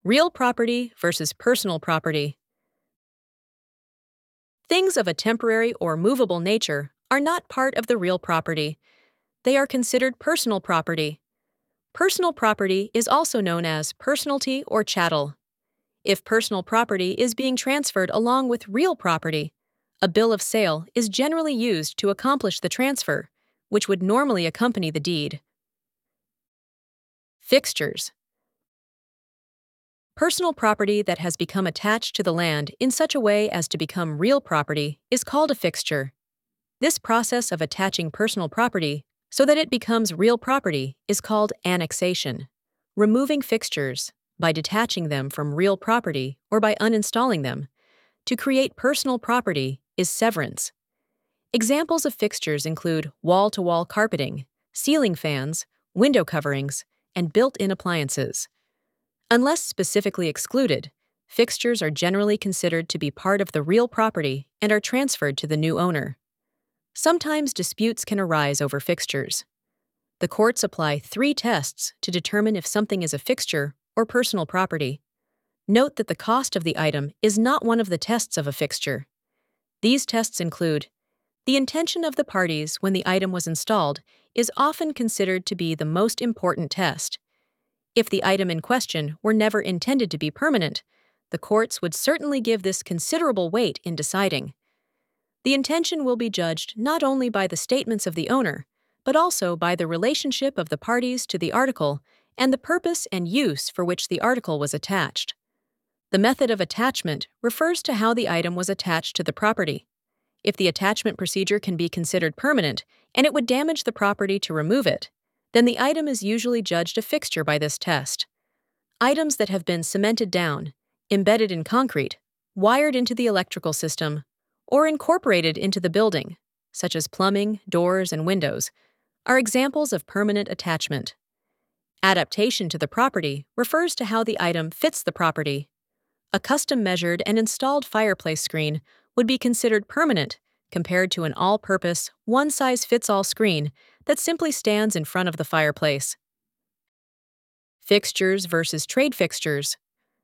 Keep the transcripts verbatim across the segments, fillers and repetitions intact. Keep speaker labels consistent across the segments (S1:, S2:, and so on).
S1: Real property versus personal property. Things of a temporary or movable nature are not part of the real property. They are considered personal property. Personal property is also known as personalty or chattel. If personal property is being transferred along with real property, a bill of sale is generally used to accomplish the transfer, which would normally accompany the deed. Fixtures. Personal property that has become attached to the land in such a way as to become real property is called a fixture. This process of attaching personal property so that it becomes real property is called annexation. Removing fixtures, by detaching them from real property or by uninstalling them, to create personal property is severance. Examples of fixtures include wall-to-wall carpeting, ceiling fans, window coverings, and built-in appliances. Unless specifically excluded, fixtures are generally considered to be part of the real property and are transferred to the new owner. Sometimes disputes can arise over fixtures. The courts apply three tests to determine if something is a fixture or personal property. Note that the cost of the item is not one of the tests of a fixture. These tests include: the intention of the parties when the item was installed is often considered to be the most important test. If the item in question were never intended to be permanent, the courts would certainly give this considerable weight in deciding. The intention will be judged not only by the statements of the owner, but also by the relationship of the parties to the article and the purpose and use for which the article was attached. The method of attachment refers to how the item was attached to the property. If the attachment procedure can be considered permanent and it would damage the property to remove it, then the item is usually judged a fixture by this test. Items that have been cemented down, embedded in concrete, wired into the electrical system, or incorporated into the building, such as plumbing, doors, and windows, are examples of permanent attachment. Adaptation to the property refers to how the item fits the property. A custom-measured and installed fireplace screen would be considered permanent compared to an all-purpose, one-size-fits-all screen that simply stands in front of the fireplace. Fixtures versus trade fixtures.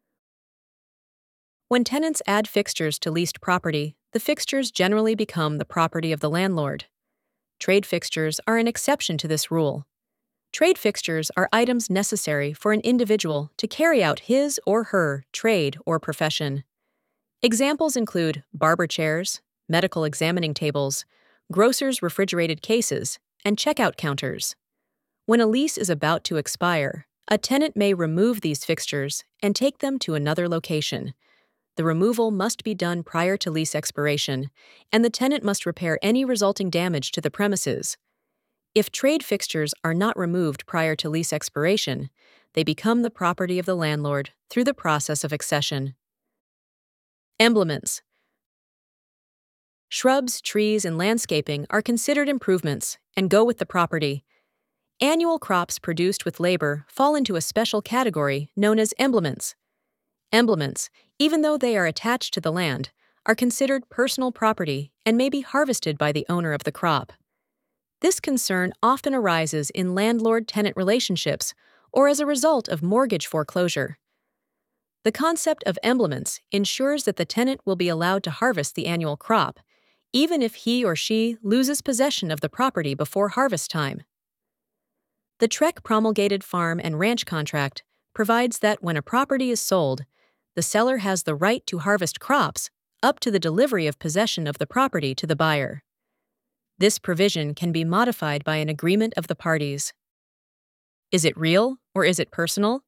S1: When tenants add fixtures to leased property, the fixtures generally become the property of the landlord. Trade fixtures are an exception to this rule. Trade fixtures are items necessary for an individual to carry out his or her trade or profession. Examples include barber chairs, medical examining tables, grocers' refrigerated cases, and checkout counters. When a lease is about to expire, a tenant may remove these fixtures and take them to another location. The removal must be done prior to lease expiration, and the tenant must repair any resulting damage to the premises. If trade fixtures are not removed prior to lease expiration, they become the property of the landlord through the process of accession. Emblements. Shrubs, trees, and landscaping are considered improvements and go with the property. Annual crops produced with labor fall into a special category known as emblements. Emblements, even though they are attached to the land, are considered personal property and may be harvested by the owner of the crop. This concern often arises in landlord-tenant relationships or as a result of mortgage foreclosure. The concept of emblements ensures that the tenant will be allowed to harvest the annual crop, even if he or she loses possession of the property before harvest time. The Trek promulgated farm and ranch contract provides that when a property is sold, the seller has the right to harvest crops up to the delivery of possession of the property to the buyer. This provision can be modified by an agreement of the parties. Is it real or is it personal?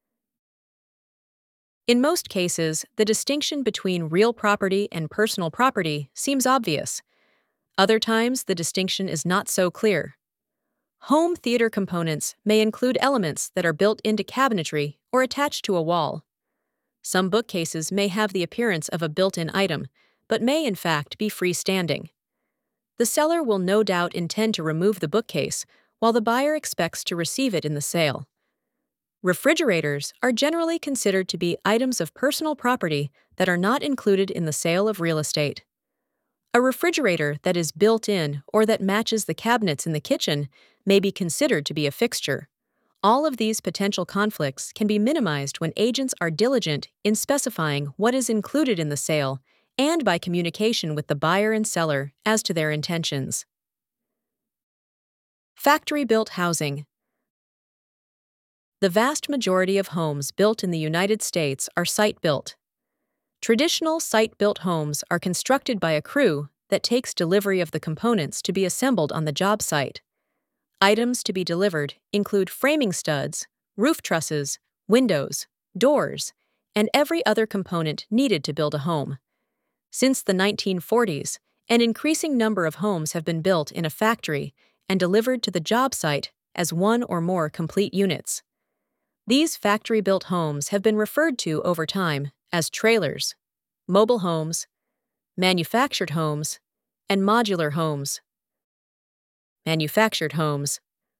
S1: In most cases, the distinction between real property and personal property seems obvious. Other times, the distinction is not so clear. Home theater components may include elements that are built into cabinetry or attached to a wall. Some bookcases may have the appearance of a built-in item, but may in fact be freestanding. The seller will no doubt intend to remove the bookcase, while the buyer expects to receive it in the sale. Refrigerators are generally considered to be items of personal property that are not included in the sale of real estate. A refrigerator that is built in or that matches the cabinets in the kitchen may be considered to be a fixture, All of these potential conflicts can be minimized when agents are diligent in specifying what is included in the sale and by communication with the buyer and seller as to their intentions. Factory-built housing. The vast majority of homes built in the United States are site-built. Traditional site-built homes are constructed by a crew that takes delivery of the components to be assembled on the job site. Items to be delivered include framing studs, roof trusses, windows, doors, and every other component needed to build a home. Since the nineteen forties, an increasing number of homes have been built in a factory and delivered to the job site as one or more complete units. These factory-built homes have been referred to over time as trailers, mobile homes, manufactured homes, and modular homes. Manufactured homes.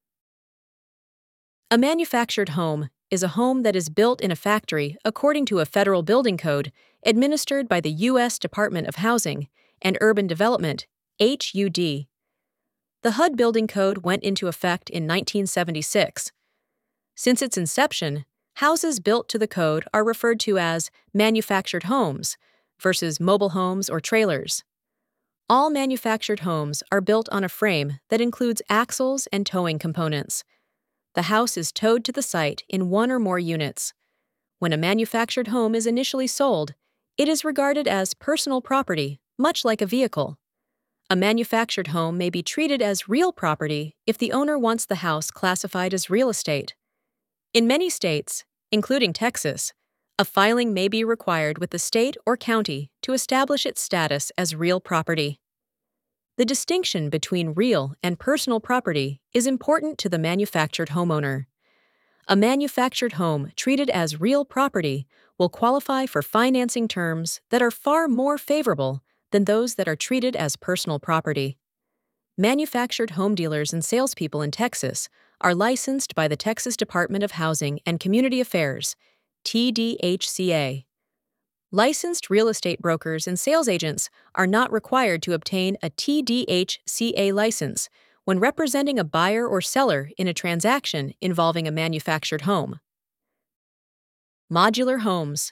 S1: A manufactured home is a home that is built in a factory according to a federal building code administered by the U S Department of Housing and Urban Development, H U D. The H U D Building Code went into effect in nineteen seventy-six. Since its inception, houses built to the code are referred to as manufactured homes versus mobile homes or trailers. All manufactured homes are built on a frame that includes axles and towing components. The house is towed to the site in one or more units. When a manufactured home is initially sold, it is regarded as personal property, much like a vehicle. A manufactured home may be treated as real property if the owner wants the house classified as real estate. In many states, including Texas, a filing may be required with the state or county to establish its status as real property. The distinction between real and personal property is important to the manufactured homeowner. A manufactured home treated as real property will qualify for financing terms that are far more favorable than those that are treated as personal property. Manufactured home dealers and salespeople in Texas are licensed by the Texas Department of Housing and Community Affairs, T D H C A. Licensed real estate brokers and sales agents are not required to obtain a T D H C A license when representing a buyer or seller in a transaction involving a manufactured home. Modular homes.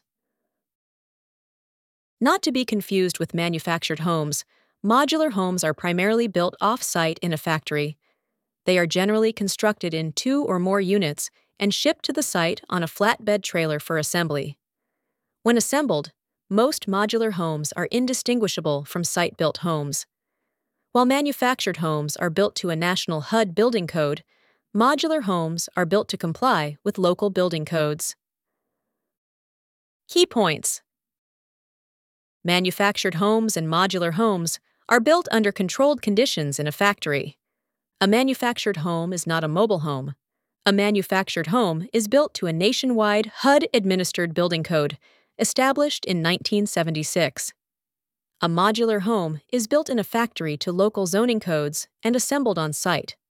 S1: Not to be confused with manufactured homes, modular homes are primarily built off-site in a factory. They are generally constructed in two or more units and shipped to the site on a flatbed trailer for assembly. When assembled, most modular homes are indistinguishable from site-built homes. While manufactured homes are built to a national H U D building code, modular homes are built to comply with local building codes. Key points. Manufactured homes and modular homes are built under controlled conditions in a factory. A manufactured home is not a mobile home. A manufactured home is built to a nationwide H U D-administered building code established in nineteen seventy-six. A modular home is built in a factory to local zoning codes and assembled on site.